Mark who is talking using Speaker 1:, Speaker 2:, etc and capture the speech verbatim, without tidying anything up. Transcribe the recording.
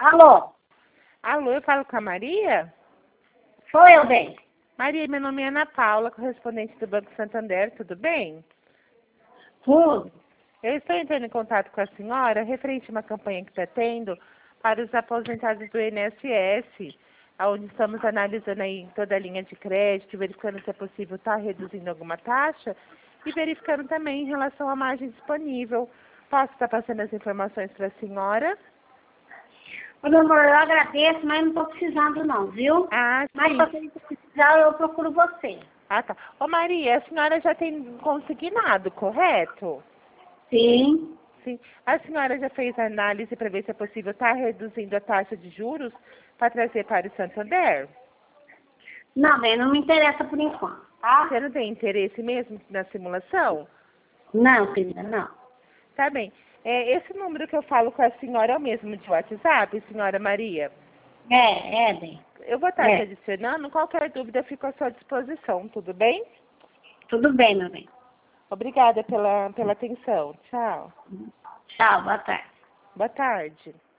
Speaker 1: Alô?
Speaker 2: Alô, eu falo com a Maria?
Speaker 1: Sou eu, bem.
Speaker 2: Maria, meu nome é Ana Paula, correspondente do Banco Santander, tudo bem?
Speaker 1: Tudo.
Speaker 2: Eu estou entrando em contato com a senhora referente a uma campanha que está tendo para os aposentados do I N S S, onde estamos analisando aí toda a linha de crédito, verificando se é possível estar reduzindo alguma taxa e verificando também em relação à margem disponível. Posso estar passando as informações para a senhora?
Speaker 1: Ô, meu amor, eu agradeço, mas não estou precisando não, viu?
Speaker 2: Ah,
Speaker 1: Mas
Speaker 2: sim.
Speaker 1: se você precisar, eu procuro você.
Speaker 2: Ah, tá. Ô, Maria, a senhora já tem consignado, correto?
Speaker 1: Sim.
Speaker 2: Sim. A senhora já fez análise para ver se é possível estar reduzindo a taxa de juros para trazer para o Santander?
Speaker 1: Não, bem, não me interessa por enquanto, tá?
Speaker 2: Você não tem interesse mesmo na simulação?
Speaker 1: Não, querida, não.
Speaker 2: Tá bem. É, esse número que eu falo com a senhora é o mesmo de WhatsApp, senhora Maria?
Speaker 1: É, é, bem.
Speaker 2: Eu vou estar te
Speaker 1: É.
Speaker 2: adicionando. Qualquer dúvida, eu fico à sua disposição, tudo bem?
Speaker 1: Tudo bem, meu bem.
Speaker 2: Obrigada pela, pela atenção. Tchau.
Speaker 1: Tchau, boa tarde.
Speaker 2: Boa tarde.